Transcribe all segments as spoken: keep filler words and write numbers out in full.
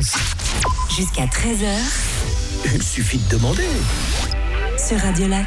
vacances. Jusqu'à treize heures. Il suffit de demander. Sur Radio Lac.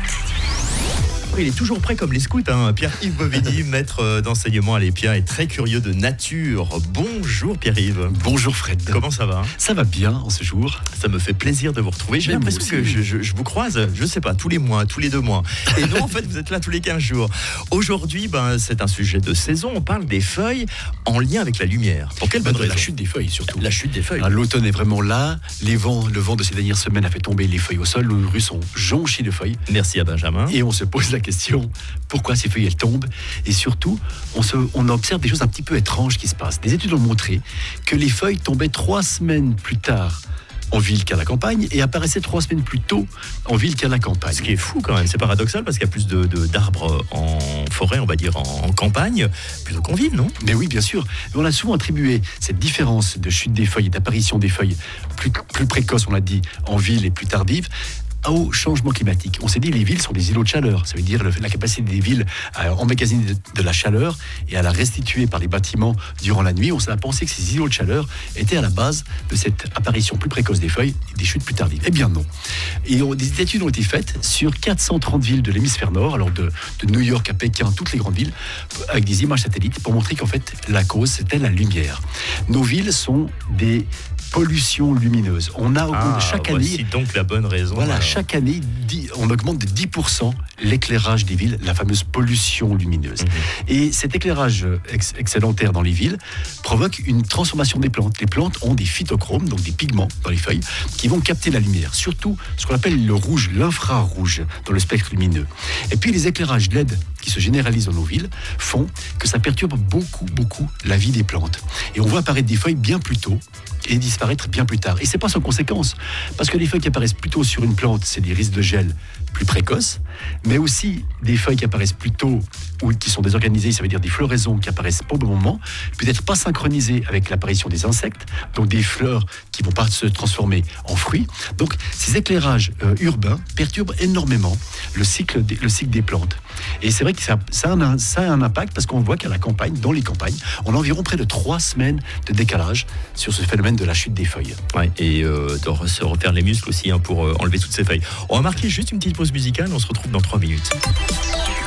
Il est toujours prêt comme les scouts, hein. Pierre-Yves Bovigny, maître d'enseignement à l'Épia, est très curieux de nature. Bonjour Pierre-Yves. Bonjour Fred. Comment ça va? Ça va bien en ce jour. Ça me fait plaisir de vous retrouver. J'ai Même l'impression aussi. que je, je, je vous croise, je sais pas, tous les mois, tous les deux mois. Et non, en fait, vous êtes là tous les quinze jours. Aujourd'hui, ben, c'est un sujet de saison. On parle des feuilles en lien avec la lumière. Pour quelle bonne De raison? la chute des feuilles surtout. La chute des feuilles. Ah, l'automne est vraiment là. Les vents, le vent de ces dernières semaines a fait tomber les feuilles au sol. Nos rues sont jonchées de feuilles. Merci à Benjamin. Et on se pose la question, pourquoi ces feuilles elles tombent? Et surtout, on, se, on observe des choses un petit peu étranges qui se passent. Des études ont montré que les feuilles tombaient trois semaines plus tard en ville qu'à la campagne et apparaissaient trois semaines plus tôt en ville qu'à la campagne. Ce qui est fou quand même, c'est paradoxal parce qu'il y a plus de, de, d'arbres en forêt, on va dire, en, en campagne, plutôt qu'en ville, non? Mais oui, bien sûr. On a souvent attribué cette différence de chute des feuilles et d'apparition des feuilles plus, plus précoce, on l'a dit, en ville et plus tardive, au changement climatique. On s'est dit les villes sont des îlots de chaleur. Ça veut dire le, la capacité des villes à emmagasiner de, de la chaleur et à la restituer par les bâtiments durant la nuit. On s'est pensé que ces îlots de chaleur étaient à la base de cette apparition plus précoce des feuilles et des chutes plus tardives. Eh bien non. Et on, des études ont été faites sur quatre cent trente villes de l'hémisphère nord, alors de, de New York à Pékin, toutes les grandes villes, avec des images satellites pour montrer qu'en fait la cause c'était la lumière. Nos villes sont des pollutions lumineuses. On a Ah, chaque voici année donc la bonne raison. Voilà, alors. chaque année, dix on augmente de dix pour cent l'éclairage des villes, la fameuse pollution lumineuse. Mhm. Et cet éclairage ex- excédentaire dans les villes provoque une transformation des plantes. Les plantes ont des phytochromes, donc des pigments dans les feuilles, qui vont capter la lumière, surtout ce qu'on appelle le rouge, l'infrarouge dans le spectre lumineux. Et puis les éclairages L E D qui se généralisent dans nos villes font que ça perturbe beaucoup, beaucoup la vie des plantes. Et on voit apparaître des feuilles bien plus tôt et disparaître bien plus tard. Et c'est pas sans conséquence, parce que les feuilles qui apparaissent plus tôt sur une plante, c'est des risques de gel plus précoces, mais aussi des feuilles qui apparaissent plus tôt ou qui sont désorganisées, ça veut dire des floraisons qui apparaissent pas au bon moment, peut-être pas synchronisées avec l'apparition des insectes, donc des fleurs qui vont pas se transformer en fruits. Donc ces éclairages euh, urbains perturbent énormément le cycle, des, le cycle des plantes. Et c'est vrai que ça, ça, a un, ça a un impact parce qu'on voit qu'à la campagne, dans les campagnes, on a environ près de trois semaines de décalage sur ce phénomène de la chute des feuilles. Ouais, et euh, de se refaire les muscles aussi hein, pour euh, enlever toutes ces feuilles. On va marquer juste une petite pause musicale, on se retrouve dans trois minutes.